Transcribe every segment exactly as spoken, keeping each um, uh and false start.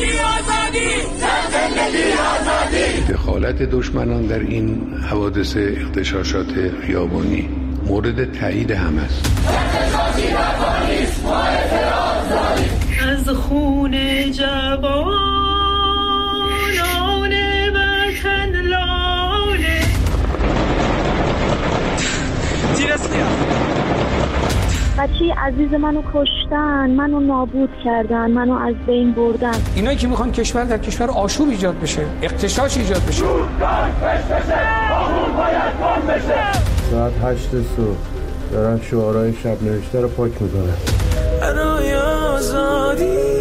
دخالت دشمنان در این حوادث اغتشاشات خیابانی مورد تایید هم است. از خون جوانان وطن لاله بچه عزیز منو کشتن، منو نابود کردن، منو از بین بردن. اینایی که میخوان کشور در کشور آشوب ایجاد بشه، اغتشاش ایجاد بشه. ساعت هشت صبح دارن شعارهای شب نوشته رو پاک میکنن. برای آزادی.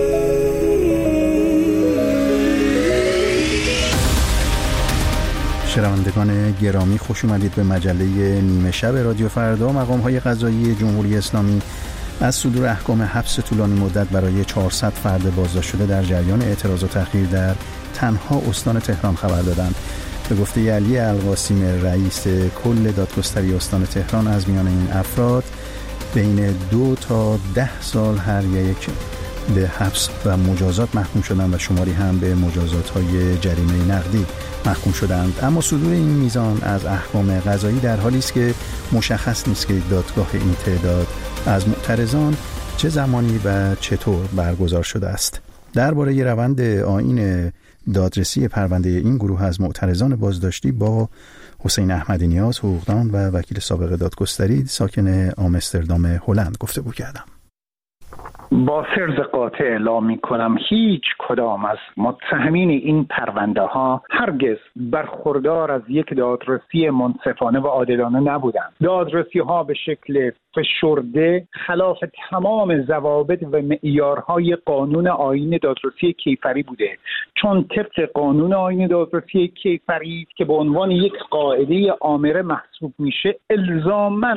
شنوندگان گرامی، خوش اومدید به مجله نیمه شب رادیو فردا. مقام‌های قضایی جمهوری اسلامی از صدور احکام حبس طولانی مدت برای چهارصد فرد بازداشت شده در جریان اعتراض و تحقیر در تنها استان تهران خبر دادند. به گفته علی القاسم رئیس کل دادگستری استان تهران، از میان این افراد بین دو تا ده سال هر یک به حبس و مجازات محکوم شدند و شماری هم به مجازات‌های جریمه نقدی محکوم شدند. اما صدور این میزان از احکام قضایی در حالی است که مشخص نیست که دادگاه این تعداد از معترضان چه زمانی و چطور برگزار شده است. درباره روند آیین دادرسی پرونده این گروه از معترضان بازداشتی با حسین احمدی نیاز، حقوقدان و وکیل سابق دادگستری ساکن آمستردام هلند گفتگو کردم. با فرض قاطع اعلام می‌کنم هیچ کدام از متهمین این پرونده ها هرگز برخوردار از یک دادرسی منصفانه و عادلانه نبودند. دادرسی ها به شکل فشرده خلاف تمام ضوابط و معیارهای قانون آیین دادرسی کیفری بوده، چون طبق قانون آیین دادرسی کیفری که به عنوان یک قاعده آمره محسوب میشه، الزاماً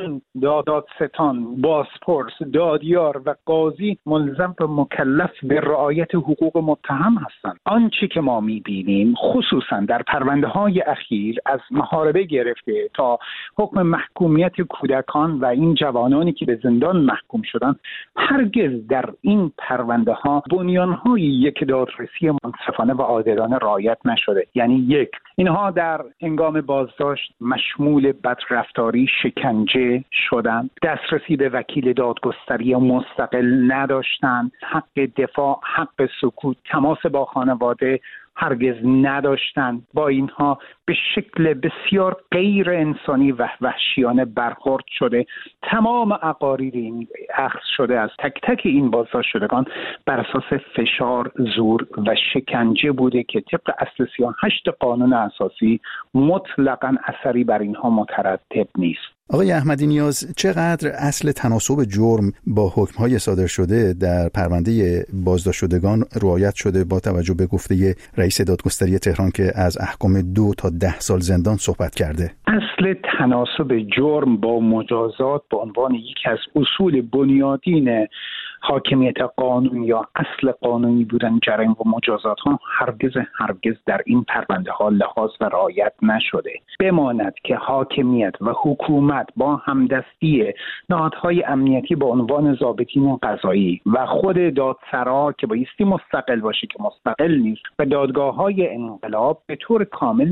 دادستان، بازپرس، دادیار و قاضی ملزم و مکلف به رعایت حقوق متهم هستند. آنچه که ما میبینیم خصوصا در پرونده های اخیر از محاربه گرفته تا حکم محکومیت کودکان و این جوانانی که به زندان محکوم شدن، هرگز در این پرونده ها بنیان های یک دادرسی منصفانه و عادلانه رعایت نشده. یعنی یک، اینها در هنگام بازداشت مشمول بدرفتاری، شکنجه شدند، دسترسی به وکیل دادگستری مستقل نداشتند، حق دفاع، حق سکوت، تماس با خانواده هرگز نداشتند. با اینها به شکل بسیار غیر انسانی و وحشیانه برخورد شده. تمام اقاریر این اخذ شده از تک تک این بازداشت شدگان بر اساس فشار، زور و شکنجه بوده که طبق اصل سی و هشت قانون اساسی مطلقاً اثری بر اینها مترتب نیست. آقای احمدی نیاز، چقدر اصل تناسب جرم با حکم‌های صادر شده در پرونده بازداشت شدگان رعایت شده با توجه به گفته رئیس دادگستری تهران که از احکام دو تا ده سال زندان صحبت کرده؟ اصل تناسب جرم با مجازات به عنوان یکی از اصول بنیادین حاکمیت قانون یا اصل قانونی بودن جرایم و مجازات ها هرگز هرگز در این پرونده ها لحاظ و رعایت نشده. بماند که حاکمیت و حکومت با همدستی نهادهای امنیتی به عنوان ضابطین قضایی و خود دادسرا که بایستی مستقل باشه که مستقل نیست و دادگاه های انقلاب به طور کامل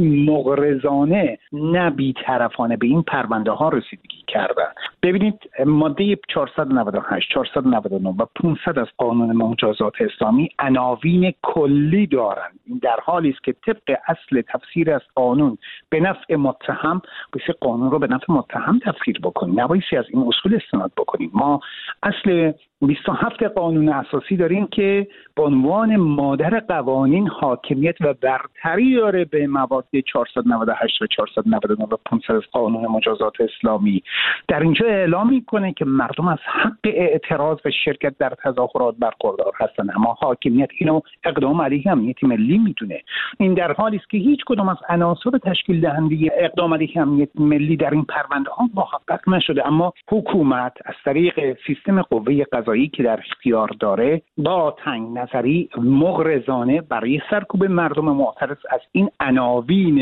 مغرضانه نه بی‌طرفانه به این پرونده ها رسیدگی کردن. ببینید ماده چهارصد و نود و هشت، چهارصد و نود و نه و پانصد از قانون مجازات اسلامی عناوین کلی دارند. این در حالی است که طبق اصل تفسیر از قانون به نفع متهم بایستی قانون رو به نفع متهم تفسیر بکنیم، نبایستی از این اصول استناد بکنیم. ما اصل بیست و هفت قانون اساسی داریم که به عنوان مادر قوانین حاکمیت و برتری داره به مواد چهارصد و نود و هشت و چهارصد و نود و نه و پانصد از قانون مجازات اسلامی. در اینجا اعلام میکنه که مردم از حق اعتراض و شرکت در تظاهرات برخوردار هستند، اما حاکمیت اینو اقدام علیه امنیت ملی میدونه. این در حالی است که هیچ کدام از عناصر تشکیل دهنده اقدام علیه امنیت ملی در این پرونده ها محقق نشده، اما حکومت از طریق سیستم قوه قضایی که در اختیار داره با تنگ نظری مغرضانه برای سرکوب مردم معترض از این عناوین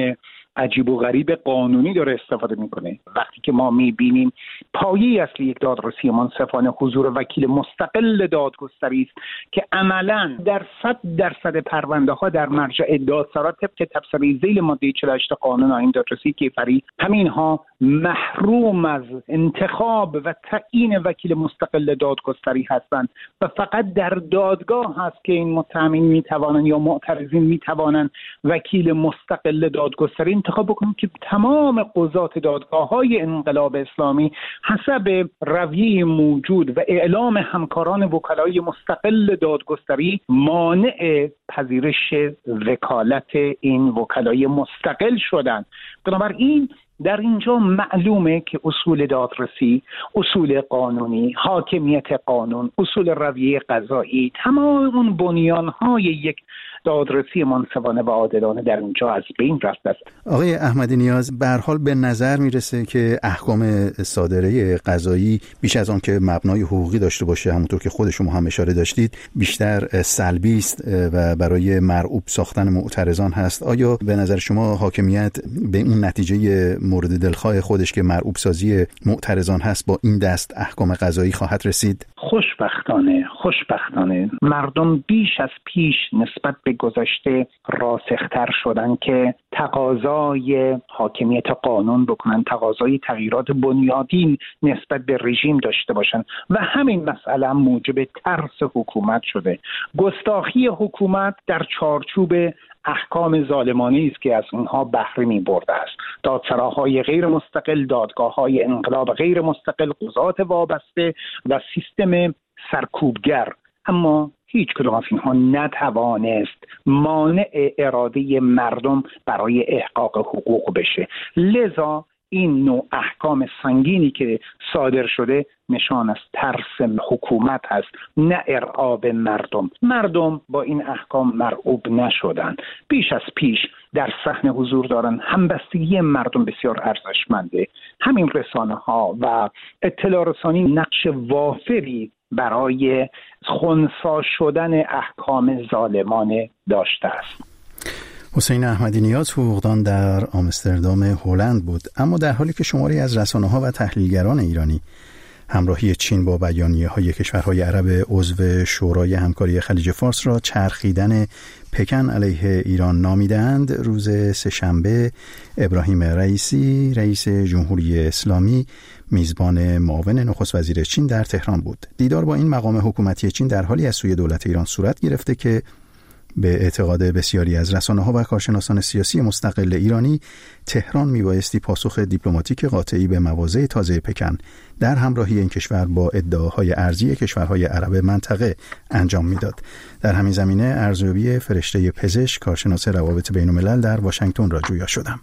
عجیب و غریب قانونی داره استفاده میکنه. وقتی که ما میبینیم پایه اصلی یک دادرسی منصفانه حضور وکیل مستقل دادگستری است که عملاً در صد درصد پرونده ها در مرجع دادسرا طبق تبصره ذیل ماده چهل و هشت قانون آیین دادرسی کیفری همین ها محروم از انتخاب و تعیین وکیل مستقل دادگستری هستند و فقط در دادگاه هست که این متهمین میتوانند یا معترضین میتوانند وکیل مستقل دادگستری انتخاب بکنند که تمام قضات دادگاه‌های انقلاب اسلامی حسب رویه موجود و اعلام همکاران وکلای مستقل دادگستری مانع پذیرش وکالت این وکلای مستقل شدند. بنابراین در اینجا معلومه که اصول دادرسی، اصول قانونی، حاکمیت قانون، اصول رویه قضایی، تمام اون بنیان‌های یک دادرسی منصفانه و عادلانه در اینجا از بین رفته است. آقای احمدی نیاز، به هر حال به نظر میرسه که احکام صادره قضایی بیش از آن که مبنای حقوقی داشته باشه، همونطور که خود شما هم اشاره داشتید، بیشتر سلبی است و برای مرعوب ساختن معترضان هست. آیا به نظر شما حاکمیت به اون نتیجه مورد دلخواه خودش که مرعوب سازی معترضان هست با این دست احکام قضایی خواهد رسید؟ خوشبختانه خوشبختانه مردم بیش از پیش نسبت به گذشته راسختر شدن که تقاضای حاکمیت قانون بکنن، تقاضای تغییرات بنیادین نسبت به رژیم داشته باشن و همین مسئله موجب ترس حکومت شده. گستاخی حکومت در چارچوب احکام ظالمانه است که از اونها بهره می برده است. دادسراهای غیر مستقل، دادگاه‌های انقلاب غیر مستقل، قضات وابسته و سیستم سرکوبگر. اما هیچ کدام از اینها نتوانست مانع اراده مردم برای احقاق حقوق بشه. لذا این نوع احکام سنگینی که صادر شده نشان از ترس حکومت هست، نه ارعاب مردم. مردم با این احکام مرعوب نشدن، بیش از پیش در صحنه حضور دارن. همبستگی مردم بسیار ارزشمنده. همین رسانه ها و اطلاع رسانی نقش وافری برای خنثی شدن احکام ظالمانه داشته است. حسین احمدی نیاز، حقوقدان در آمستردام هلند بود. اما در حالی که شماری از رسانه‌ها و تحلیلگران ایرانی همراهی چین با بیانیه‌های کشورهای عرب عضو شورای همکاری خلیج فارس را چرخیدن پکن علیه ایران نامیدند، روز سه‌شنبه ابراهیم رئیسی، رئیس جمهوری اسلامی، میزبان معاون نخست وزیر چین در تهران بود. دیدار با این مقام حکومتی چین در حالی از سوی دولت ایران صورت گرفته که به اعتقاد بسیاری از رسانه‌ها و کارشناسان سیاسی مستقل ایرانی، تهران میبایستی پاسخ دیپلماتیک قاطعی به مواضع تازه پکن در همراهی این کشور با ادعاهای ارضی کشورهای عرب منطقه انجام میداد. در همین زمینه ارزیابی فرشته پزشک، کارشناس روابط بین‌الملل در واشنگتن را جویا شدم.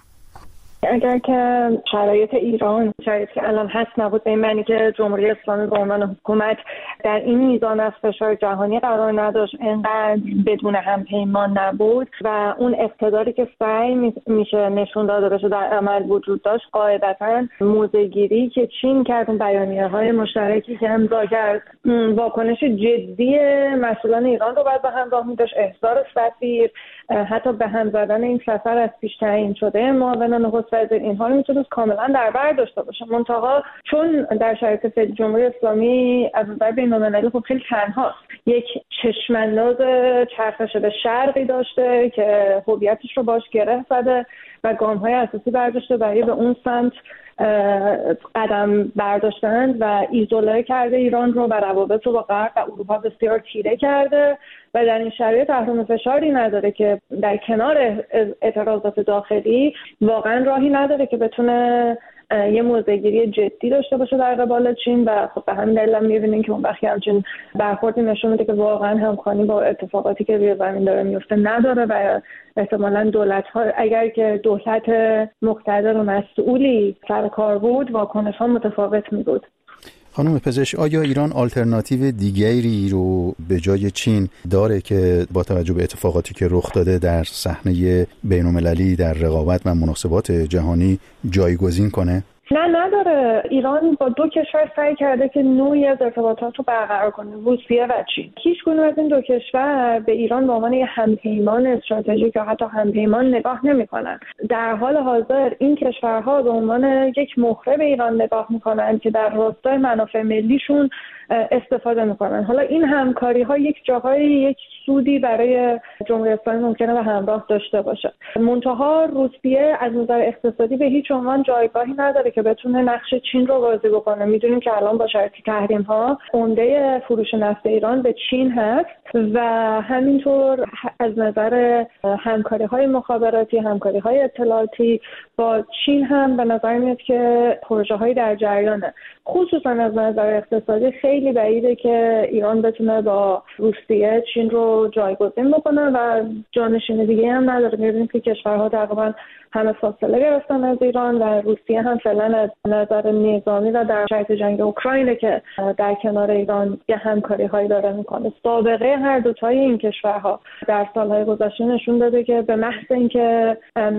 اگر که شرایط ایران شرایطی که الان هست نبود، به این معنی که جمهوری اسلامی به عنوان حکومت در این میزان از فشار جهانی قرار نداشت، اینقدر بدون همپیمان نبود و اون اقتداری که سعی میشه نشون داده بشه در عمل وجود داشت، قاعدتاً موضع‌گیری که چین کرد، اون بیانیه‌های مشترکی که امضا کرد، واکنش جدی مسئولان ایران رو باید به همراه می‌داشت. احضار سفیر، حتی به هم زدن این سفر از پیش تعیین شده معاون نخست وزیر، اینها رو میتونست کاملا در بر داشته باشه. منتها چون در شرایط فعلی جمهوری اسلامی از نظر بین‌المللی خب خیلی تنهاست، یک چشم‌انداز چرخش به شرقی داشته که هویتش رو باش گره زده و گام‌های اساسی برداشته برای به اون سمت قدم برداشتند و ایزوله کرده ایران رو و روابط رو با غرب و اروپا بسیار تیره کرده و در این شرایط تحت فشاری نداره که در کنار اعتراضات داخلی واقعا راهی نداره که بتونه یه موضع‌گیری جدی داشته باشه در قبال چین و خب به همین دلیل هم می‌بینیم که اون وقتی همچین برخوردی نشون میده که واقعا همخوانی با اتفاقاتی که روی زمین داره میفته نداره و احتمالاً دولت‌ها اگر که دولت مقتدر و مسئولی سر کار بود، واکنش‌ها متفاوت می‌بود. خانم پزشک، آیا ایران آلترناتیو دیگری رو به جای چین داره که با توجه به اتفاقاتی که رخ داده در صحنه بین‌المللی، در رقابت و مناسبات جهانی جایگزین کنه؟ نه نداره. ایران با دو کشور سعی کرده که نوعی از ارتباطات رو برقرار کنه، روسیه و چین. هیچ کدوم از این دو کشور به ایران به عنوان یک همپیمان استراتژیک یا حتی همپیمان نگاه نمی‌کنن. در حال حاضر این کشورها به عنوان یک مهره به ایران نگاه می‌کنن که در راستای منافع ملیشون استفاده می‌کنن. حالا این همکاری‌ها یک جاهای یک سودی برای جمهوری اسلامی ممکنه به همراه داشته باشه. منتها روسیه از نظر اقتصادی به هیچ عنوان جایگاهی نداره که بتونه نقش چین رو بازی بکنه. میدونیم که الان با شرایط تحریم‌ها عمده فروش نفت ایران به چین هست و همینطور از نظر همکاری‌های مخابراتی، همکاری‌های اطلاعاتی با چین هم به نظر میاد که پروژه‌های در جریانه. خصوصا از نظر اقتصادی خیلی بعیده که ایران بتونه با روسیه چین رو جایگزین بکنه و جانشین دیگه هم نداره. می‌بینیم که کشورها تقریبا همه فاصله گرفتن از ایران و روسیه هم فعلا از نظر نظامی و در شرایط جنگ اوکراین که در کنار ایران یه همکاری‌هایی داره میکنه. سابقه هر دوتای این کشورها در سالهای گذشته نشون داده که به محض اینکه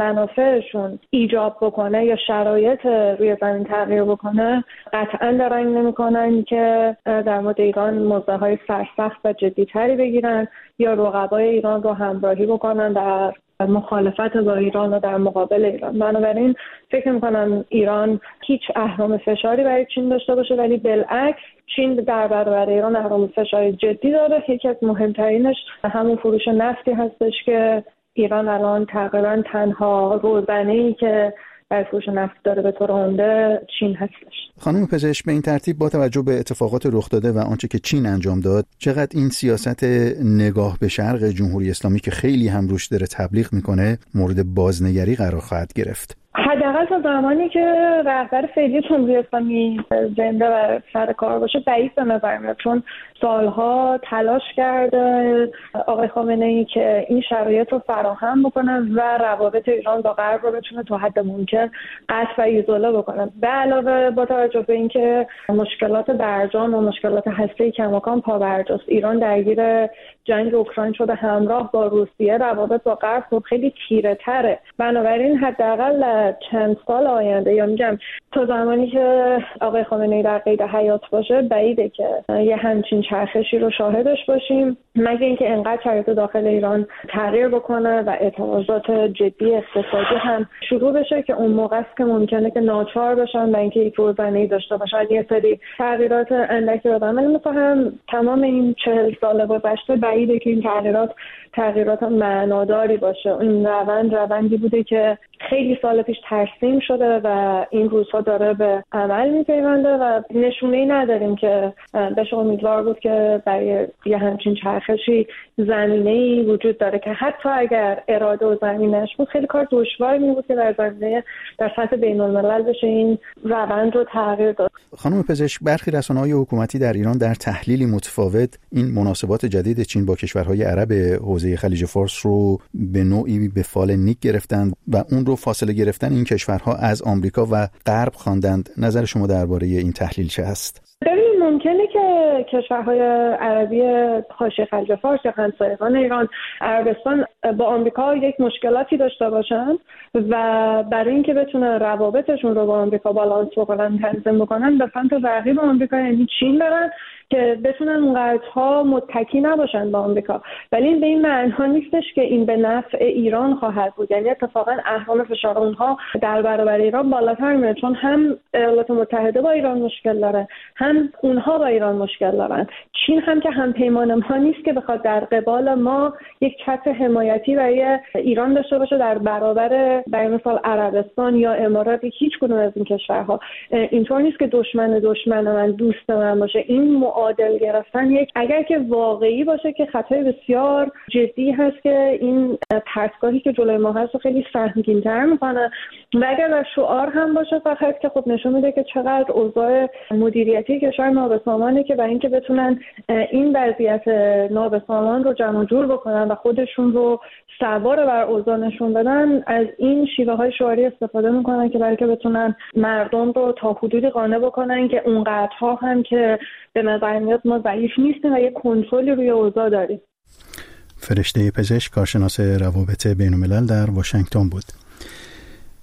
منافعشون ایجاب بکنه یا شرایط روی زمین تغییر بکنه قطعا درنگ نمیکنن که در مورد ایران موضع‌های سرسخت و جدی‌تری بگیرن یا رقبای ایران رو همراهی بکنن در مخالفت با ایران و در مقابل ایران. بنابراین فکر می‌کنم ایران هیچ اهرم فشاری برای چین داشته باشه، ولی بالعکس چین در برابر ایران اهرم فشاری جدی داره. یکی از مهمترینش همون فروش نفتی هستش که ایران الان تقریبا تنها روزنه‌ای که برای فروش نفت داره به طور عمده چین هستش. خانم پزشک، به این ترتیب با توجه به اتفاقات رخ داده و آنچه که چین انجام داد، چقدر این سیاست نگاه به شرق جمهوری اسلامی که خیلی هم روش داره تبلیغ میکنه مورد بازنگری قرار خواهد گرفت؟ حداقل تا زمانی که رهبر فعلی جمهوری اسلامی زنده و سر کار باشه بعید به نظر میاد، چون سالها تلاش کرده آقای خامنه‌ای که این شرایط رو فراهم بکنه و روابط ایران با غرب رو بتونه تا حد ممکن قطع و ایزوله بکنه. به علاوه با توجه به اینکه مشکلات برجام و مشکلات هسته‌ای کماکان پابرجاست، ایران درگیر جنگ اوکراین شده، همراه با روسیه روابط با غرب خب خیلی تیره تره. بنابراین حداقل چند سال آینده یا میگم تا زمانی که آقای خامنه‌ای در قید حیات باشه بعیده که یه همچین چرخشی رو شاهدش باشیم، مگه اینکه انقدر شرایط داخل ایران تغییر بکنه و اعتراضات جدی اقتصادی هم شروع بشه که اون موقع است که ممکنه که ناچار بشن و اینکه یک روزنه‌ای داشته باشن. یه سری تغییرات اندکی رو من می‌فهمم تمام این چهل سال گذشته بعیده که این تغییرات تغییرات معناداری باشه. این روند روندی بوده که خیلی سال پیش ترسیم شده و این روزها داره به عمل میپیونده و نشونه‌ای نداریم که بشه امیدوار بود که برای یه همچین چرخشی زمینه‌ای وجود داره که حتی اگر اراده و زمینش بود خیلی کار دشواری می بود که در زمینه در سطح بین‌الملل بشه این روند رو تغییر داد. خانم پزشک، برخی رسانه‌های حکومتی در ایران در تحلیلی متفاوت این مناسبات جدید چین با کشورهای عرب حوزه خلیج فارس رو به نوعی به فال نیک گرفتند و اون رو فاصله گرفتن این کشورها از آمریکا و غرب خواندند. نظر شما درباره این تحلیل چه است؟ ببینید ممکنه که کشورهای عربی حاشیه خلیج فارس یا همسایگان ایران، عربستان با آمریکا یک مشکلاتی داشته باشن و برای اینکه بتونن روابطشون رو با آمریکا بالانس بکنن، تنظیم بکنن، به سمت رقیب آمریکا یعنی چین برن که بتونن اونقدرها متکی نباشن با آمریکا. ولی این به این معنی نیستش که این به نفع ایران خواهد بود. یعنی اتفاقا اهرم فشار اونها در برابر ایران بالاتر میره، چون هم ایالات متحده با ایران مشکل داره، هم اونها با ایران مشکل دارن. چین هم که هم پیمان ما نیست که بخواد در قبال ما یک چتر حمایتی برای ایران داشته باشه در برابر برای مثال عربستان یا امارات. هیچ کدوم از این کشورها اینطور نیست که دشمن دشمن من دوست من باشه. این معادل گرفتن یک اگر که واقعی باشه که خطای بسیار جدی هست که این پرتگاهی که جلوی ما هست خیلی سهمگین‌تر میکنه و اگر در شعار هم باشه فقط که خب نشون میده که چقدر اوضاع مدیریتی کشور نابسامانه که برای اینکه بتونن این وضعیت نابسامان رو جمع جور بکنن و خودشون رو سوار بر اوضاع نشون بدن، از این شیوه های شعاری استفاده میکنن که برای که بتونن مردم رو تا حدودی قانع بکنن که اونقدرها هم که به نظر میاد ما ضعیف نیستیم و یک کنترلی روی اوضاع داریم. فرشته پزشک، کارشناس روابط بین‌الملل در واشنگتن بود.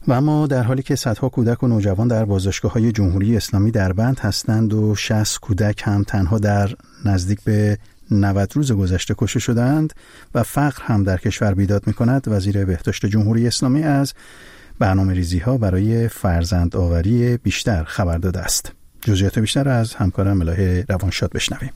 و اما در حالی که صدها کودک و نوجوان در بازداشتگاه‌های جمهوری اسلامی در بند هستند و شصت کودک هم تنها در نزدیک به نود روز گذشته کشته شدند و فقر هم در کشور بیداد می‌کند، وزیر بهداشت جمهوری اسلامی از برنامه‌ریزی‌ها برای فرزندآوری بیشتر خبر داده است. جزئیات بیشتر از همکارم الهه روانشاد بشنویم.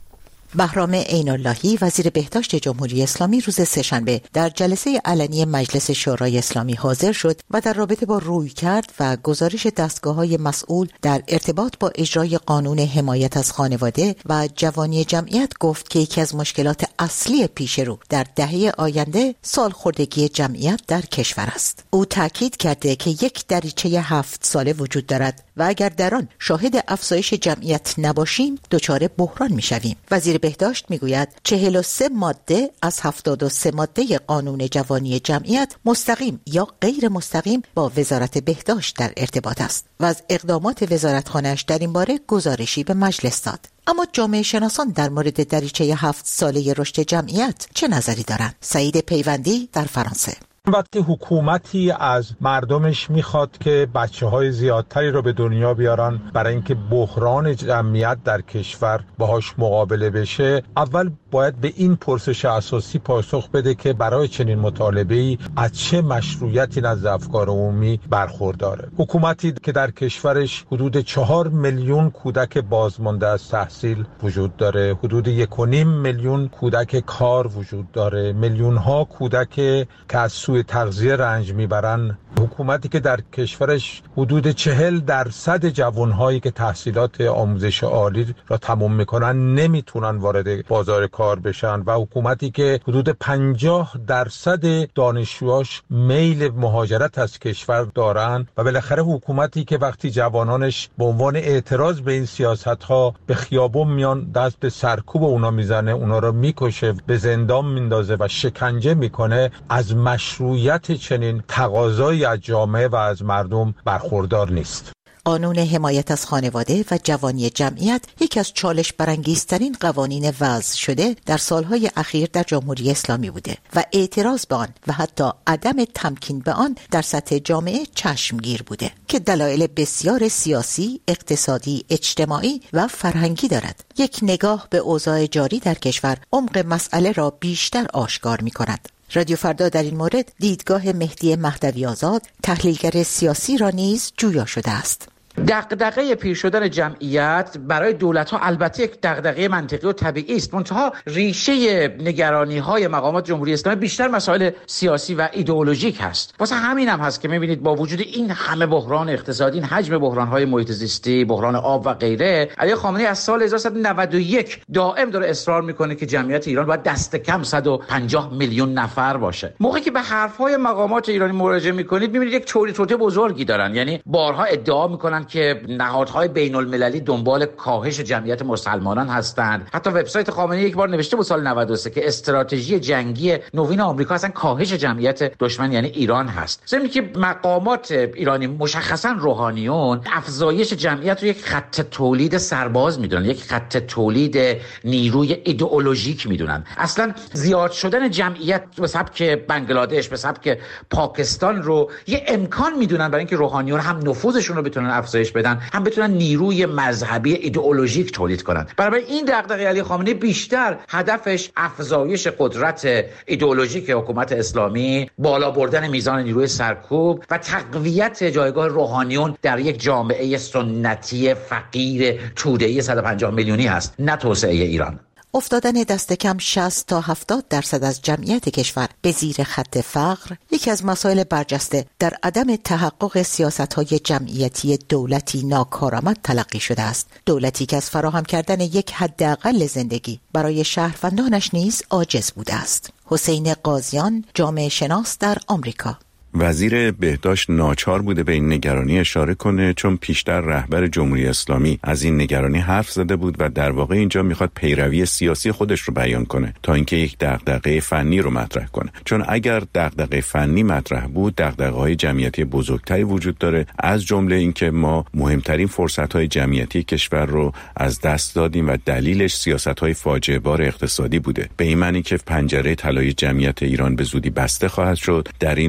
بهرام عین‌اللهی وزیر بهداشت جمهوری اسلامی روز سه‌شنبه در جلسه علنی مجلس شورای اسلامی حاضر شد و در رابطه با رویکرد و گزارش دستگاه‌های مسئول در ارتباط با اجرای قانون حمایت از خانواده و جوانی جمعیت گفت که یکی از مشکلات اصلی پیش رو در دهه آینده سالخوردگی جمعیت در کشور است. او تاکید کرده که یک دریچه هفت ساله وجود دارد و اگر در آن شاهد افزایش جمعیت نباشیم دچار بحران می‌شویم. وزیر بهداشت میگوید چهل و سه ماده از هفتاد و سه ماده قانون جوانی جمعیت مستقیم یا غیر مستقیم با وزارت بهداشت در ارتباط است و از اقدامات وزارتخانه‌اش در این باره گزارشی به مجلس داد. اما جامعه شناسان در مورد دریچه هفت ساله رشد جمعیت چه نظری دارند؟ سعید پیوندی در فرانسه. وقتی حکومتی از مردمش میخواد که بچه‌های زیادتری رو به دنیا بیارن برای اینکه بحران جمعیت در کشور باهاش مقابله بشه، اول باید به این پرسش اساسی پاسخ بده که برای چنین مطالبه‌ای از چه مشروعیتی نزد افکار عمومی برخورداره. حکومتی که در کشورش حدود چهار میلیون کودک بازمانده از تحصیل وجود داره، حدود یک و نیم میلیون کودک کار وجود داره، میلیون ها کودک که از سوء تغذیه رنج میبرن، حکومتی که در کشورش حدود چهل درصد جوانهایی که تحصیلات آموزش عالی را تمام میکنن نمیتونن وارد بازار کار بشن و حکومتی که حدود پنجاه درصد دانشجوهاش میل مهاجرت از کشور دارن و بالاخره حکومتی که وقتی جوانانش به عنوان اعتراض به این سیاست‌ها به خیابون میان دست به سرکوب اونا میزنه، اونا را میکشه، به زندان میندازه و شکنجه میکنه، از مشروعیت چنین تقاضایی از جامعه و از مردم برخوردار نیست. قانون حمایت از خانواده و جوانی جمعیت یکی از چالش برانگیزترین قوانین وضع شده در سالهای اخیر در جمهوری اسلامی بوده و اعتراض به آن و حتی عدم تمکین به آن در سطح جامعه چشمگیر بوده که دلایل بسیار سیاسی، اقتصادی، اجتماعی و فرهنگی دارد. یک نگاه به اوضاع جاری در کشور عمق مسئله را بیشتر آشکار می کند. رادیو فردا در این مورد دیدگاه مهدی مهدوی آزاد، تحلیلگر سیاسی را نیز جویا شده است. دغدغه پیر شدن جمعیت برای دولت‌ها البته یک دغدغه منطقی و طبیعی است، منتها ریشه نگرانی‌های مقامات جمهوری اسلامی بیشتر مسائل سیاسی و ایدئولوژیک هست. واسه همین هم هست که می‌بینید با وجود این همه بحران اقتصادی، این حجم بحران‌های محیط زیستی، بحران آب و غیره، علی خامنه‌ای از سال هزار و سیصد و نود و یک دائم داره اصرار می‌کنه که جمعیت ایران باید دست کم صد و پنجاه میلیون نفر باشه. موقعی که به حرف‌های مقامات ایرانی مراجعه می‌کنید می‌بینید یک چوری توته بزرگی دارن، یعنی بارها ادعا می‌کنن که نهادهای بین المللی دنبال کاهش جمعیت مسلمانان هستند. حتی وبسایت خامنه‌ای یک بار نوشته بود سال نود و سه که استراتژی جنگی نوین آمریکا اصلا کاهش جمعیت دشمن یعنی ایران هست. ضمن که مقامات ایرانی مشخصا روحانیون افزایش جمعیت رو یک خط تولید سرباز میدونن، یک خط تولید نیروی ایدئولوژیک میدونن. اصلا زیاد شدن جمعیت به سبک بنگلادش، به سبک پاکستان رو یه امکان میدونن برای اینکه روحانیون هم نفوذشون رو بتونن افزایش بدن، هم بتونن نیروی مذهبی ایدئولوژیک تولید کنن. برای این دغدغه علی خامنه‌ای بیشتر هدفش افزایش قدرت ایدئولوژیک حکومت اسلامی، بالا بردن میزان نیروی سرکوب و تقویت جایگاه روحانیون در یک جامعه سنتی فقیر توده‌ای صد و پنجاه میلیونی هست، نه توسعه ایران. افتادن دست کم شصت تا هفتاد درصد از جمعیت کشور به زیر خط فقر یکی از مسائل برجسته در عدم تحقق سیاست‌های جمعیتی دولتی ناکارآمد تلقی شده است. دولتی که از فراهم کردن یک حداقل زندگی برای شهروندانش نیز عاجز بوده است. حسین قاضیان، جامعه شناس در آمریکا. وزیر بهداشت ناچار بوده به این نگرانی اشاره کنه، چون پیشتر رهبر جمهوری اسلامی از این نگرانی حرف زده بود و در واقع اینجا میخواد پیروی سیاسی خودش رو بیان کنه تا اینکه یک دغدغه فنی رو مطرح کنه. چون اگر دغدغه فنی مطرح بود، دغدغه‌های جمعیتی بزرگتری وجود داره، از جمله اینکه ما مهمترین فرصت‌های جمعیتی کشور رو از دست دادیم و دلیلش سیاست‌های فاجعه بار اقتصادی بوده. به این معنی که پنجره طلای جمعیت ایران به زودی بسته خواهد شد. در این دوران ما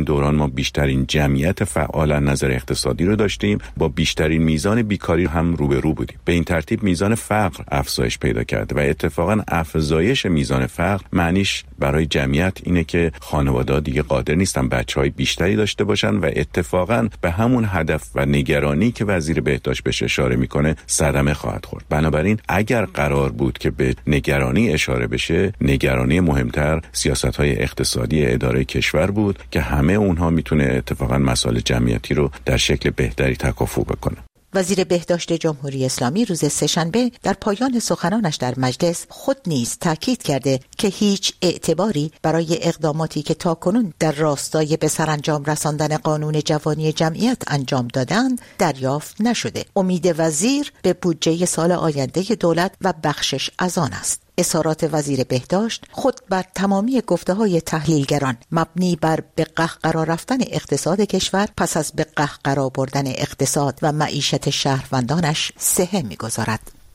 بیشترین جمعیت فعال از نظر اقتصادی رو داشتیم، با بیشترین میزان بیکاری هم روبرو بودیم. به این ترتیب میزان فقر افزایش پیدا کرده و اتفاقا افزایش میزان فقر معنیش برای جمعیت اینه که خانواده‌ها دیگه قادر نیستن بچه‌های بیشتری داشته باشن و اتفاقا به همون هدف و نگرانی که وزیر بهداشت بهش اشاره میکنه صدمه خواهد خورد. بنابراین اگر قرار بود که به نگرانی اشاره بشه، نگرانی مهمتر سیاست‌های اقتصادی اداره کشور بود که همه اونها میتونه اتفاقا مسائل جمعیتی رو در شکل بهتری تکافو بکنه. وزیر بهداشت جمهوری اسلامی روز سه‌شنبه در پایان سخنانش در مجلس خود نیز تاکید کرده که هیچ اعتباری برای اقداماتی که تاکنون در راستای به سرانجام رساندن قانون جوانی جمعیت انجام دادند دریافت نشده. امید وزیر به بودجه سال آینده دولت و بخشش از آن است. اظهارات وزیر بهداشت خود بر تمامی گفته‌های تحلیلگران مبنی بر به قهقرا رفتن اقتصاد کشور پس از به قهقرا بردن اقتصاد و معیشت شهروندانش صحه می‌گذارد.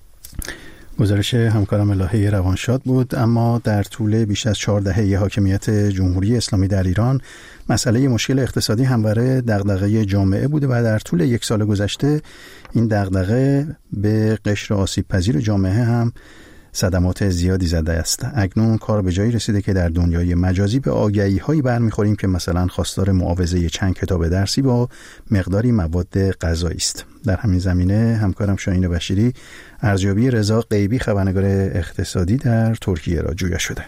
گزارش همکارم الهه روانشاد بود. اما در طول بیش از چهار دهه حاکمیت جمهوری اسلامی در ایران مسئله مشکل اقتصادی همواره دغدغه جامعه بوده و در طول یک سال گذشته این دغدغه به قشر آسیب پذیر جامعه هم صدمات زیادی زده است. اکنون کار به جایی رسیده که در دنیای مجازی به آگهی‌هایی برمیخوریم که مثلا خواستار معاوضه چند کتاب درسی با مقداری مواد غذایی است. در همین زمینه همکارم شاهین بشیری ارزیابی رضا غیبی خبرنگار اقتصادی در ترکیه را جویا شده.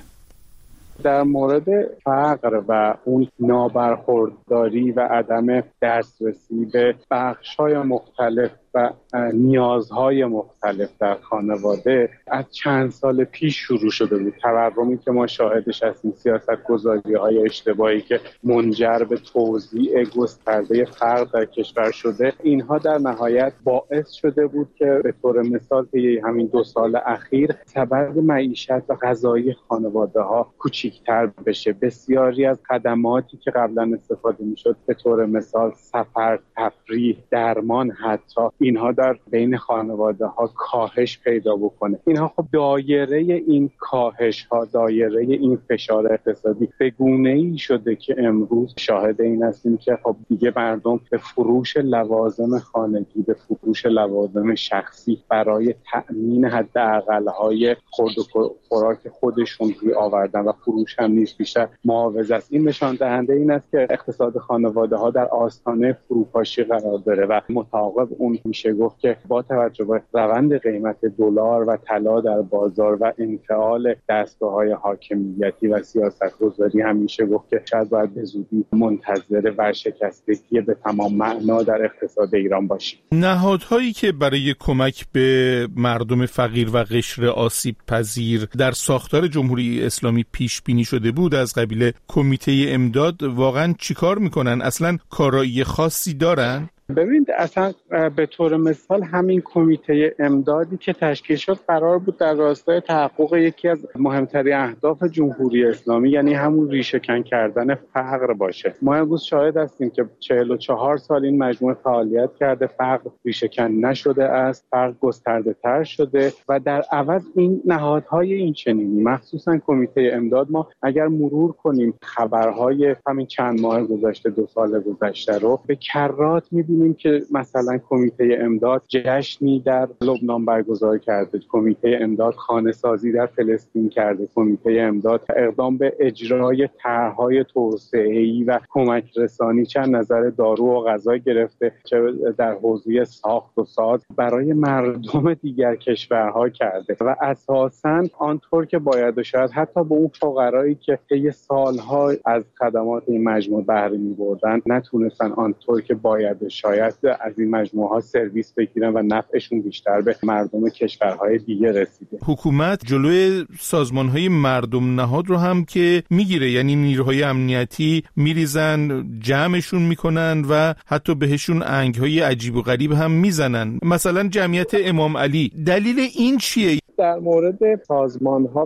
در مورد فقر و اون نابرخورداری و عدم دسترسی به بخش‌های مختلف و نیازهای مختلف در خانواده از چند سال پیش شروع شده بود. تورمی که ما شاهدش هستیم، سیاست‌گذاری‌های اشتباهی که منجر به توزیع گسترده فقر در کشور شده، اینها در نهایت باعث شده بود که به طور مثال طی همین دو سال اخیر سبد معیشت و غذایی خانواده‌ها کوچکتر بشه. بسیاری از خدماتی که قبلا استفاده می‌شد، به طور مثال سفر، تفریح، درمان، حتی اینها در بین خانواده ها کاهش پیدا بکنه. اینها خب دایره این کاهش ها، دایره این فشار اقتصادی به گونه‌ای شده که امروز شاهد این هستیم که خب دیگه مردم به فروش لوازم خانگی، به فروش لوازم شخصی برای تأمین حداقل‌های خورد و خوراک خودشون روی آوردن و فروش هم نیست، بیشتر معاوضه است. این نشان دهنده این است که اقتصاد خانواده ها در آستانه فروپاشی قرار داره و متعاقب اون میشه گفت که با توجه به روند قیمت دلار و طلا در بازار و انفعال دستگاه‌های حاکمیتی و سیاست‌گذاری هم میشه گفت که شاید باید به زودی منتظر ورشکستگی به تمام معنا در اقتصاد ایران باشیم. نهادهایی که برای کمک به مردم فقیر و قشر آسیب پذیر در ساختار جمهوری اسلامی پیش بینی شده بود از قبیل کمیته امداد واقعا چیکار میکنن؟ اصلا کارایی خاصی دارن؟ ببینید اصلا به طور مثال همین کمیته امدادی که تشکیل شد قرار بود در راستای تحقق یکی از مهمترین اهداف جمهوری اسلامی، یعنی همون ریشه‌کن کردن فقر باشه. ما امروز شاهد هستیم که چهل و چهار سال این مجموعه فعالیت کرده، فقر ریشه‌کن نشده است، فقر گسترده تر شده و در عوض این نهادهای این چنینی مخصوصا کمیته امداد، ما اگر مرور کنیم خبرهای همین چند ماه گذشته، دو سال گذشته رو به کرات می‌بینیم که مثلا کمیته امداد جشنی در لبنان برگزار کرده، کمیته امداد خانه سازی در فلسطین کرده، کمیته امداد اقدام به اجرای طرح‌های توسعه‌ای و کمک رسانی چند نظر دارو و غذا گرفته، چه در حوزه ساخت و ساز برای مردم دیگر کشورها کرده و اساساً آنطور که باید و شاید حتی به اون فقرایی که طی سالها از خدمات این مجموعه بهره می‌بردن نتونستن آنطور که باید و شاید از این مجموعه ها سرویس بگیرن و نفعشون بیشتر به مردم کشورهای دیگه رسیده. حکومت جلوی سازمانهای مردم نهاد رو هم که میگیره، یعنی نیروهای امنیتی میریزن، جمعشون میکنن و حتی بهشون انگهای عجیب و غریب هم میزنن. مثلا جمعیت امام علی، دلیل این چیه؟ در مورد سازمان‌ها و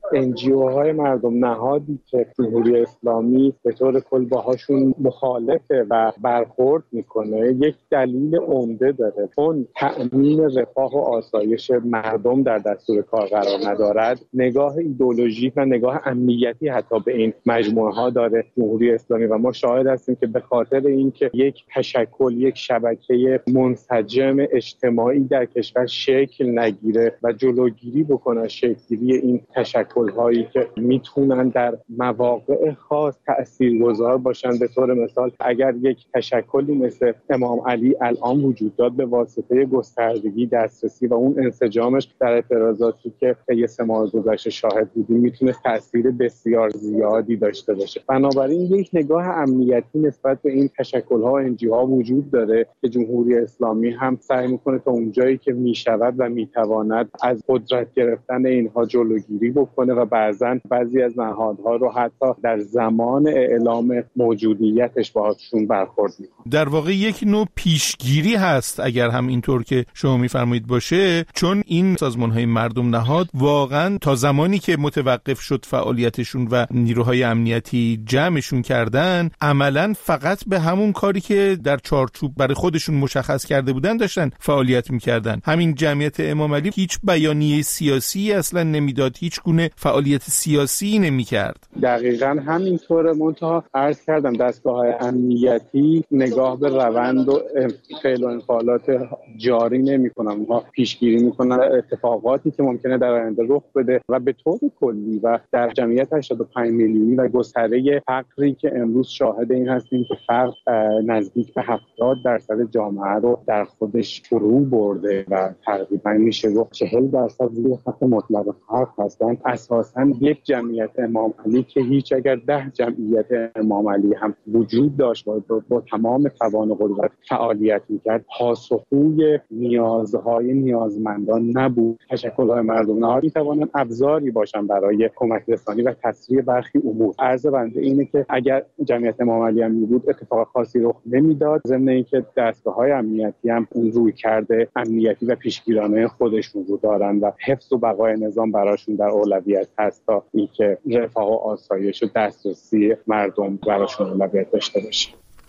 ان جی او های مردم نهادی که جمهوری اسلامی به طور کل باهاشون مخالفه و برخورد میکنه یک دلیل عمده داره، چون تأمین رفاه و آسایش مردم در دستور کار قرار ندارد. نگاه ایدئولوژیک و نگاه امنیتی حتی به این مجموعه ها داره جمهوری اسلامی و ما شاهد هستیم که به خاطر اینکه یک تشکل، یک شبکه منسجم اجتماعی در کشور شکل نگیره و جلوگیری بکنه شکل‌گیری این تشکل‌هایی که میتونن در مواقع خاص تاثیرگذار باشن. به طور مثال اگر یک تشکلی مثل امام علی الان وجود داد، به واسطه گستردگی دسترسی و اون انسجامش در اعتراضاتی که طی سه ماه گذشته شاهد بودیم میتونه تاثیر بسیار زیادی داشته باشه. بنابراین یک نگاه امنیتی نسبت به این تشکل‌ها و انجی‌ها وجود داره که جمهوری اسلامی هم سعی میکنه تا اونجایی که میشود و میتواند از قدرت گرفتن اینها جلوگیری بکنه و بعضا بعضی از نهادها رو حتی در زمان اعلام موجودیتش باهاشون برخورد میکنه. در واقع یک نوع پیشگیری هست اگر هم اینطور که شما میفرمایید باشه، چون این سازمان‌های مردم نهاد واقعا تا زمانی که متوقف شد فعالیتشون و نیروهای امنیتی جمعشون کردن، عملاً فقط به همون کاری که در چارچوب برای خودشون مشخص کرده بودن داشتن فعالیت میکردن. همین جمعیت امام علی هیچ بیانیه سیاسی اصلا نمیداد، هیچ گونه فعالیت سیاسی نمیکرد. دقیقاً همینطوره. منتها عرض کردم دستگاه‌های امنیتی نگاه به روند و فعل و انفعالات جاری نمی‌کنن، اونها پیشگیری می‌کنن اتفاقاتی که ممکنه در آینده رخ بده و به طور کلی و در جمعیت هشتاد و پنج میلیونی و گستره فقری که امروز شاهد این هستیم که فقر نزدیک به هفتاد درصد جامعه رو در خودش فرو برده و تقریبا میشه گفت چهل درصد زیر خط مطلق فقر هستن. اساساً یک جمعیت امام علی که هیچ اگر ده جمعیت امام علی هم وجود داشت و با, با تمام توان و قدرت فعالیت میکرد، پاسخگوی نیازهای نیازمندان نبود. تشکل‌های مردم نهاد میتوانند ابزاری باشن برای کمک رسانی و تسریع برخی امور. عرض بنده اینه که اگر جمعیت امام علی هم بود اتفاق خاصی رخ نمیداد، ضمن اینکه دستگاه‌های امنیتی هم اون روی کرده امنیتی و پیشگیرانه خودشون رو دارن و حفظ و بقای نظام براشون در اولویت هست تا اینکه رفاه و آسایش و دسترسی مردم براشون اولویت داشته باشه.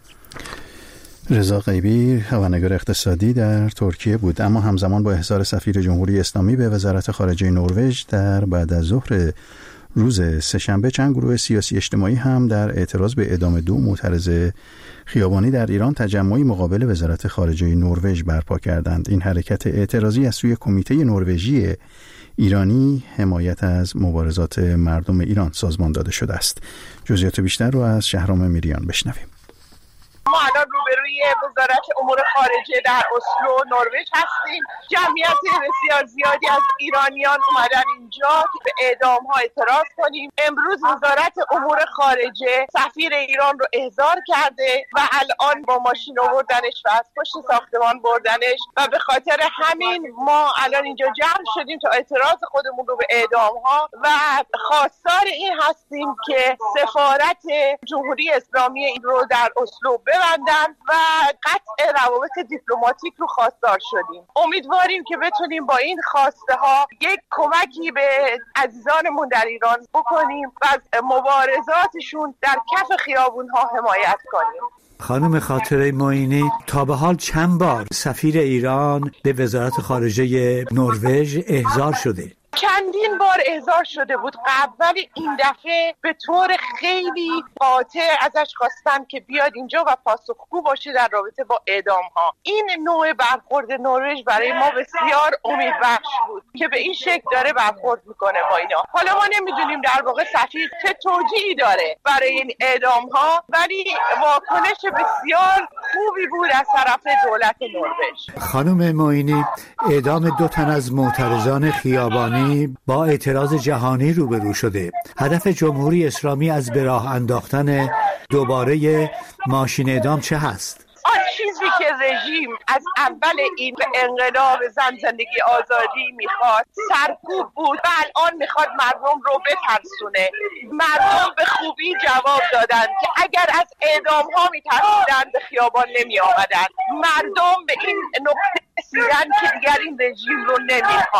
رضا غیبی خبرنگار اقتصادی در ترکیه بود. اما همزمان با احضار سفیر جمهوری اسلامی به وزارت خارجه نروژ در بعد از ظهر روز سه‌شنبه، چند گروه سیاسی اجتماعی هم در اعتراض به اعدام دو معترض خیابانی در ایران تجمعی مقابل وزارت خارجه نروژ برپا کردند. این حرکت اعتراضی از سوی کمیته نروژی ایرانی حمایت از مبارزات مردم ایران سازمان داده شده است. جزئیات بیشتر رو از شهرام میریان بشنویم. ما الان روبروی وزارت امور خارجه در اسلو نروژ هستیم. جمعیت بسیار زیادی از ایرانیان اومدن اینجا که به اعدام ها اعتراض کنیم. امروز وزارت امور خارجه سفیر ایران رو احضار کرده و الان با ماشین آوردنش و از پشت ساختمان بردنش و به خاطر همین ما الان اینجا جمع شدیم تا اعتراض خودمون رو به اعدام ها و خواستار این هستیم که سفارت جمهوری اسلامی این رو در اسلو ببندن و قطع روابط دیپلماتیک رو خواستار شدیم. امیدواریم که بتونیم با این خواسته ها یک کمکی به عزیزانمون در ایران بکنیم و از مبارزاتشون در کف خیابون ها حمایت کنیم. خانم خاطره معینی، تا به حال چند بار سفیر ایران به وزارت خارجه نروژ احضار شده؟ چندین بار احضار شده بود قبل، ولی این دفعه به طور خیلی قاطع ازش خواستن که بیاد اینجا و پاسخگو باشه در رابطه با اعدام ها. این نوع برخورد نروژ برای ما بسیار امیدبخش بود که به این شکل داره برخورد میکنه با اینا. حالا ما نمیدونیم در واقع سفیر چه توجیهی داره برای این اعدام ها، ولی واکنش بسیار خوبی بود از طرف دولت نروژ. خانم معینی، اعدام دو تن از معترضان خیابانی با اعتراض جهانی روبرو شده. هدف جمهوری اسلامی از به راه انداختن دوباره ماشین اعدام چه هست؟ آن چیزی که رژیم از اول این انقلاب زن زندگی آزادی میخواد سرکوب بود و الان میخواد مردم رو بترسونه. مردم به خوبی جواب دادن که اگر از اعدام ها میترسیدن به خیابان نمی آمدن. مردم به این نقطه رسیدن که دیگر این رژیم رو نمیخوان و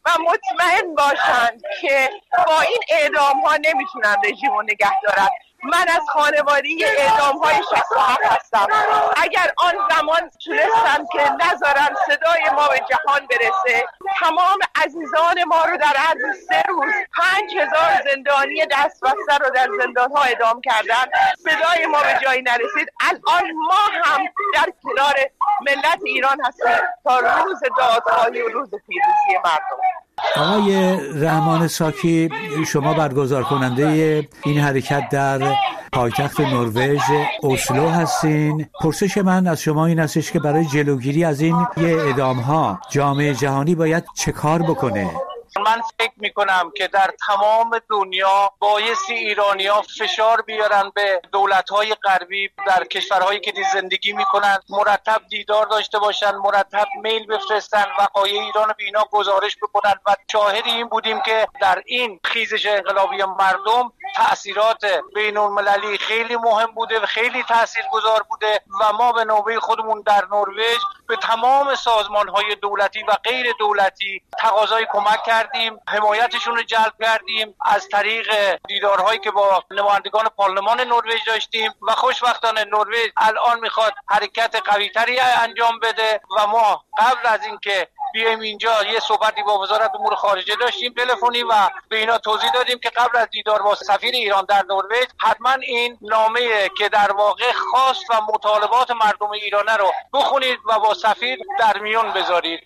و مطمئن باشند که با این اعدام ها نمیتونن رژیم رو نگه دارن. من از خانواده اعدام های شصت و هفت هستم. اگر آن زمان تونستن که نذارن صدای ما به جهان برسه، تمام عزیزان ما رو در عرض سه روز پنج هزار زندانی دست بسته رو در زندان ها اعدام کردن، صدای ما به جایی نرسید. الان ما هم در کنار ملت ایران هستیم تا روز دادخواهی و روز پیروزی مردم. آقای رحمان ساکی، شما برگزار کننده این حرکت در پایتخت نروژ اسلو هستین. پرسش من از شما این هستش که برای جلوگیری از این اعدام ها جامعه جهانی باید چه کار بکنه؟ من فکر میکنم که در تمام دنیا بایستی ایرانی‌ها فشار بیارن به دولت‌های غربی در کشورهایی که زندگی میکنن، مرتب دیدار داشته باشن، مرتب میل بفرستن، وقایع ایران رو به اینا گزارش بکنن و شاهد این بودیم که در این خیزش انقلابی مردم تأثیرات بین‌المللی خیلی مهم بوده و خیلی تاثیرگذار بوده و ما به نوبه خودمون در نروژ به تمام سازمان‌های دولتی و غیر دولتی تقاضای کمک کردیم، حمایتشون رو جلب کردیم از طریق دیدارهایی که با نمایندگان پارلمان نروژ داشتیم و خوشبختانه نروژ الان میخواد حرکت قوی‌تری انجام بده و ما قبل از اینکه بیایم اینجا یه صحبتی با وزارت امور خارجه داشتیم تلفنی و به اینا توضیح دادیم که قبل از دیدار با سفیر ایران در نروژ حتما این نامه که در واقع خواست و مطالبات مردم ایرانه رو بخونید و با سفیر در میون بذارید.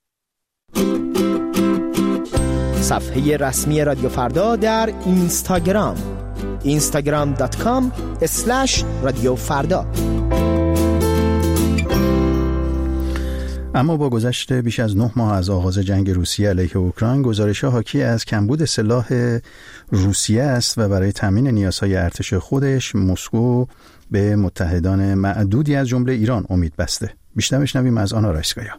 صفحه رسمی رادیو فردا در اینستاگرام اینستاگرام دات کام اسلش رادیو فردا. اما با گذشت بیش از نه ماه از آغاز جنگ روسیه علیه اوکراین، گزارش‌ها حاکی از کمبود سلاح روسیه است و برای تامین نیازهای ارتش خودش مسکو به متحدان معدودی از جمله ایران امید بسته. بیشتر بشنویم از آنا رایسکایا.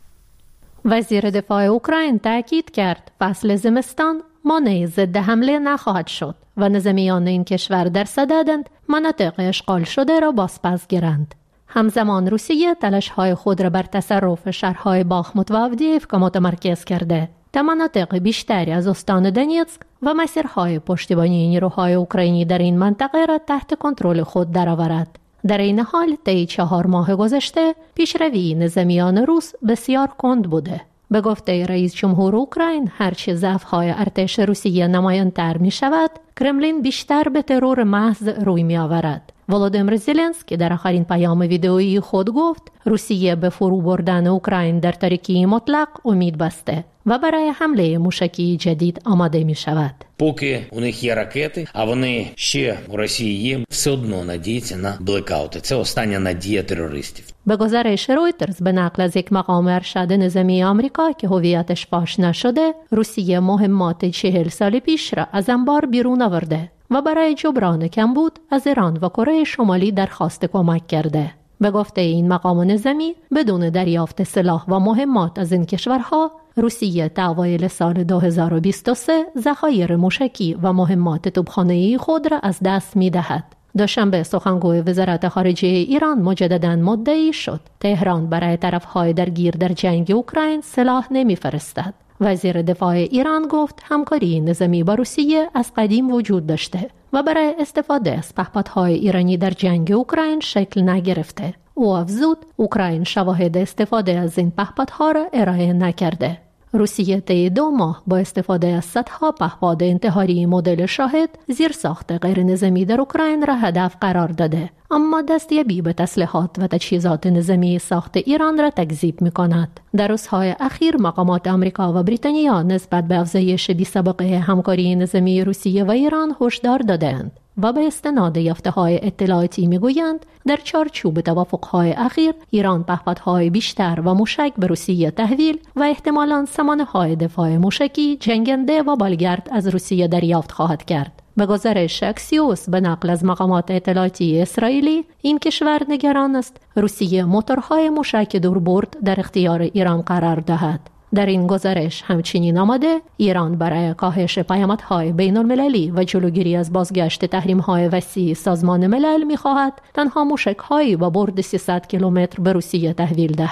وزیر دفاع اوکراین تاکید کرد فصل زمستان مانع ضد حمله نخواهد شد و نظامیان این کشور در صددند مناطق اشغال شده را بازپس گیرند. همزمان روسیه تلاش‌های خود را بر تصرف شهرهای باخموت و آودییفکا متمرکز کرده تا مناطق بیشتری از استان دونیتسک و مسیرهای پشتیبانی نیروهای اوکراینی در این منطقه را تحت کنترل خود درآورد. در این حال طی چهار ماه گذشته پیشروی نظامیان روس بسیار کند بوده. به گفته رئیس جمهور اوکراین، هرچه ضعف‌های ارتش روسیه نمایان‌تر می‌شود، کرملین بیشتر به ترور محض روی می‌آورد. ولودیمیر زلنسکی در آخرین پیام ویدئویی خود گفت روسیه به فرو بردن اوکراین در تاریکی مطلق امید بسته و برای حمله موشکی جدید آماده می شود. Поки у них є ракети, а вони ще у Росії є, все одно надіються на блекаути. Це остання надія терористів. به گزارش رویترز به نقل از یک مقام ارشد نظامی آمریکا که هویتش فاش نشده، روسیه مهمات چهل سال پیش را از انبار بیرون آورده و برای جبران کمبود از ایران و کره شمالی درخواست کمک کرده. به گفته این مقام نظامی، بدون دریافت سلاح و مهمات از این کشورها، روسیه تا اوایل سال دو هزار و بیست و سه ذخایر موشکی و مهمات توپخانه‌ای خود را از دست می‌دهد. دوشنبه سخنگوی وزارت خارجه ایران مجدداً مدعی شد تهران برای طرف‌های درگیر در جنگ اوکراین سلاح نمی‌فرستد. وزیر دفاع ایران گفت همکاری نظامی با روسیه از قدیم وجود داشته و برای استفاده از پهپادهای ایرانی در جنگ اوکراین شکل نگرفته. او افزود اوکراین شواهد استفاده از این پهپادها را ارائه نکرده. روسیه طی دو ماه با استفاده از صدها پهپاد انتحاری مدل شاهد زیرساخت غیر نظامی در اوکراین را هدف قرار داده، اما دستیابی به تسلیحات و تجهیزات نظامی ساخت ایران را تکذیب می‌کند. در روزهای اخیر مقامات آمریکا و بریتانیا نسبت به افزایش بی‌سابقه همکاری نظامی روسیه و ایران هشدار دادند و به استناد یافته‌های اطلاعاتی می‌گویند در چارچوب توافق‌های اخیر ایران پهپادهای بیشتر و موشک به روسیه تحویل و احتمالاً سامانه‌های دفاع موشکی جنگنده و بالگرد از روسیه دریافت خواهد کرد. به گزارش اکسیوس به نقل از مقامات اطلاعاتی اسرائیلی، این کشور نگران است روسیه موتورهای موشک دوربرد در اختیار ایران قرار دهد. در این گزارش همچنین آمده ایران برای کاهش پیامدهای بین المللی و جلوگیری از بازگشت تحریم‌های وسیع سازمان ملل می‌خواهد تنها موشک‌هایی با برد سیصد کیلومتر به روسیه تحویل دهد.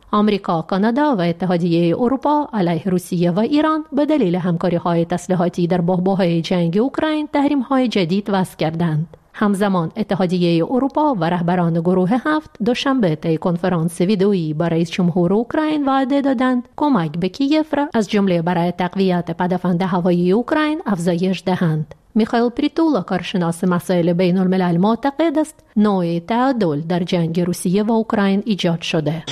آمریکا، کانادا و اتحادیه اروپا علیه روسیه و ایران به دلیل همکاری‌های تسلیحاتی در بحبوحه جنگ اوکراین تحریم‌های جدید وضع کردند. همزمان اتحادیه اروپا و رهبران گروه هفت دوشنبه طی کنفرانس ویدئویی با رئیس جمهور اوکراین وعده دادند کمک به کیف را از جمله برای تقویت پدافند هوایی اوکراین افزایش دهند. میخائیل پریتولا، کارشناس مسائل بین الملل، معتقد است نوع تعادل در جنگ روسیه و اوکراین ایجاد شده.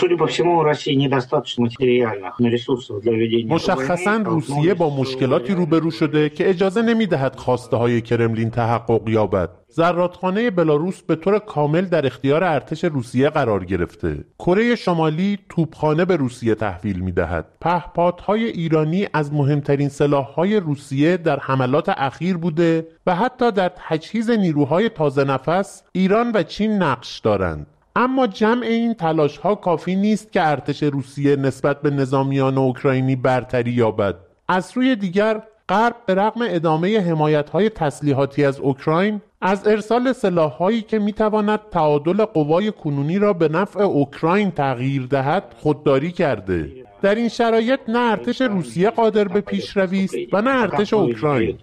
مشخصاً روسیه با مشکلاتی روبرو شده که اجازه نمیدهد خواسته های کرملین تحقق یابد. زرادخانه بلاروس به طور کامل در اختیار ارتش روسیه قرار گرفته. کره شمالی توپخانه به روسیه تحویل میدهد. پهپادهای ایرانی از مهمترین سلاح‌های روسیه در حملات اخیر بوده و حتی در تجهیز نیروهای تازه نفس ایران و چین نقش دارند. اما جمع این تلاش‌ها کافی نیست که ارتش روسیه نسبت به نظامیان اوکراینی برتری یابد. از سوی دیگر غرب به رغم ادامه حمایت‌های تسلیحاتی از اوکراین از ارسال سلاح‌هایی که می‌تواند تعادل قوای کنونی را به نفع اوکراین تغییر دهد خودداری کرده. در این شرایط نه ارتش روسیه قادر به پیشروی است و نه ارتش اوکراین.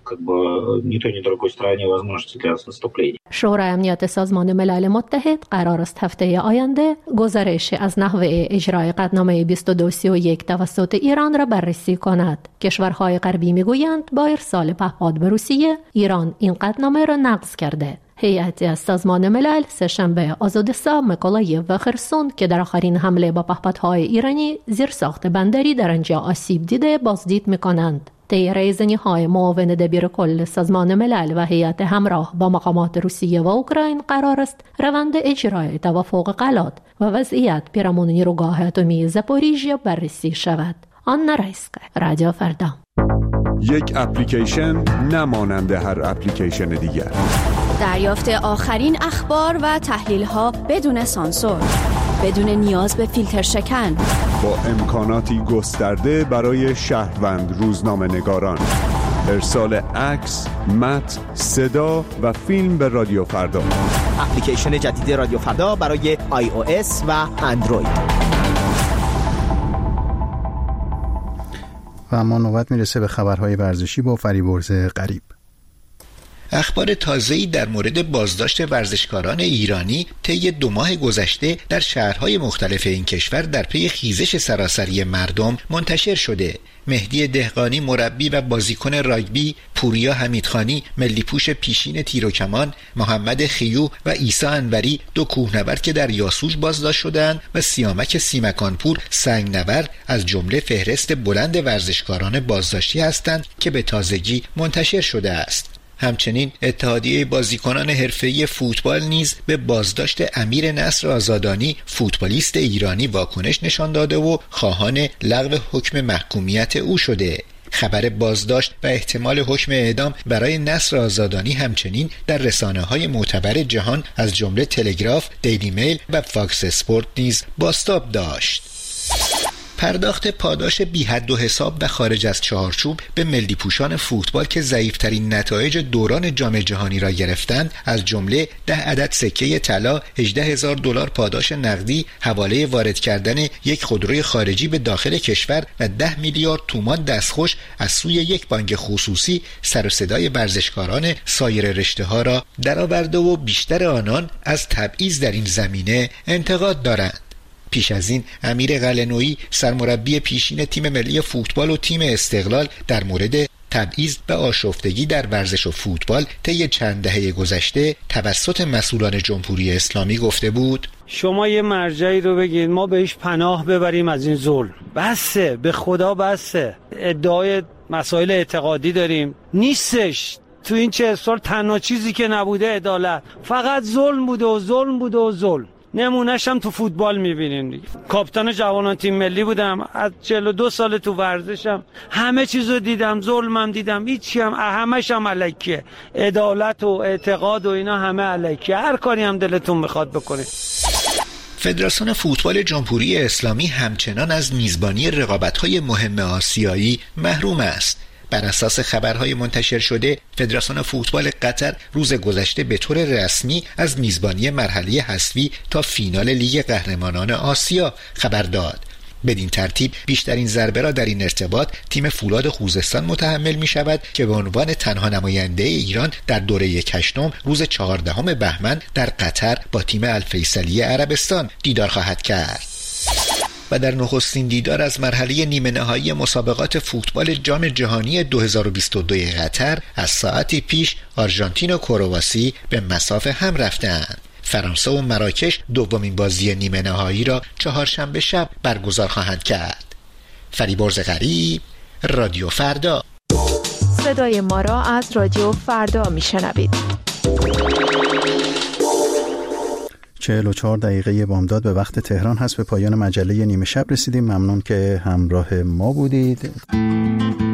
شورای امنیت سازمان ملل متحد قرار است هفته آینده گزارش از نحوه اجرای قطعنامه بیست و دو سی و یک توسط ایران را بررسی کند. کشورهای غربی میگویند با ارسال پهپاد به روسیه ایران این قطعنامه را نقض کرده. هیئتی از سازمان ملل سه‌شنبه آزودسا، میکولایو و خرسون که در آخرین حمله با پهپادهای ایرانی زیرساخت بندری در آنجا آسیب دیده بازدید می‌کنند. طی رایزنی‌های معاون دبیر کل سازمان ملل و هیئت همراه با مقامات روسیه و اوکراین قرار است روند اجرای توافق غلات و وضعیت پیرامون نیروگاه اتمی زاپوریژیا بررسی شود. آنا رایسکا، رادیو فردا. یک اپلیکیشن نمانند هر اپلیکیشن دیگر. دریافت آخرین اخبار و تحلیل‌ها بدون سانسور، بدون نیاز به فیلتر شکن، با امکاناتی گسترده برای شهروند روزنامه‌نگاران. ارسال عکس، متن، صدا و فیلم به رادیو فردا. اپلیکیشن جدید رادیو فردا برای آی او اس و اندروید. و اما نوبت میرسه به خبرهای ورزشی با فریبرز غریب. اخبار تازه‌ای در مورد بازداشت ورزشکاران ایرانی طی دو ماه گذشته در شهرهای مختلف این کشور در پی خیزش سراسری مردم منتشر شده. مهدی دهقانی مربی و بازیکن راگبی، پوریا حمیدخانی ملی‌پوش پیشین تیر و کمان، محمد خیو و عیسی انوری دو کوهنورد که در یاسوج بازداشت شدند و سیامک سیمکانپور سنگنورد از جمله فهرست بلند ورزشکاران بازداشتی هستند که به تازگی منتشر شده است. همچنین اتحادیه بازیکنان حرفه‌ای فوتبال نیز به بازداشت امیر نصر آزادانی فوتبالیست ایرانی واکنش نشان داده و خواهان لغو حکم محکومیت او شده. خبر بازداشت و احتمال حکم اعدام برای نصر آزادانی همچنین در رسانه‌های معتبر جهان از جمله تلگراف، دیلی میل و فاکس اسپورت نیز بازتاب داشت. پرداخت پاداش بی حد و حساب و خارج از چارچوب به ملی‌پوشان فوتبال که ضعیف‌ترین نتایج دوران جام جهانی را گرفتند، از جمله ده عدد سکه طلا، هجده هزار دلار پاداش نقدی، حواله وارد کردن یک خودروی خارجی به داخل کشور و ده میلیارد تومان دستخوش از سوی یک بانک خصوصی سر و صدای ورزشکاران سایر رشته‌ها را درآورده و بیشتر آنان از تبعیض در این زمینه انتقاد دارند. پیش از این امیر قلعه‌نویی سرمربی پیشین تیم ملی فوتبال و تیم استقلال در مورد تبعیض و آشفتگی در ورزش و فوتبال طی چند دهه گذشته توسط مسئولان جمهوری اسلامی گفته بود: شما یه مرجعی رو بگید ما بهش پناه ببریم از این ظلم. بسه، به خدا بسه. ادعای مسائل اعتقادی داریم، نیستش. تو این چه سال تنها چیزی که نبوده عدالت، فقط ظلم بوده و ظلم بوده و ظلم. نمونه‌ش هم تو فوتبال می‌بینین دیگه. کاپیتان جوانان تیم ملی بودم، از چهل و دو سال تو ورزشم، همه چیزو دیدم، ظلمم دیدم، هیچی هم همش هم الکیه. عدالت و اعتقاد و اینا همه الکیه. هر کاری هم دلتون می‌خواد بکنید. فدراسیون فوتبال جمهوری اسلامی همچنان از میزبانی رقابت‌های مهم آسیایی محروم است. بر اساس خبرهای منتشر شده، فدراسیون فوتبال قطر روز گذشته به طور رسمی از میزبانی مرحله حذفی تا فینال لیگ قهرمانان آسیا خبر داد. بدین ترتیب بیشترین ضربه را در این ارتباط تیم فولاد خوزستان متحمل می شود که به عنوان تنها نماینده ایران در دوره هشتم روز چهاردهم بهمن در قطر با تیم الفیصلی عربستان دیدار خواهد کرد. و در نخستین دیدار از مرحله نیمه نهایی مسابقات فوتبال جام جهانی دو هزار و بیست و دو قطر از ساعتی پیش آرژانتین و کرواسی به مصاف هم رفتند. فرانسه و مراکش دومین بازی نیمه نهایی را چهارشنبه شب برگزار خواهند کرد. فریبرز غریب، رادیو فردا. صدای ما را از رادیو فردا میشنوید. چهل و چهار دقیقه بامداد به وقت تهران هست. به پایان مجله نیمه شب رسیدیم. ممنون که همراه ما بودید.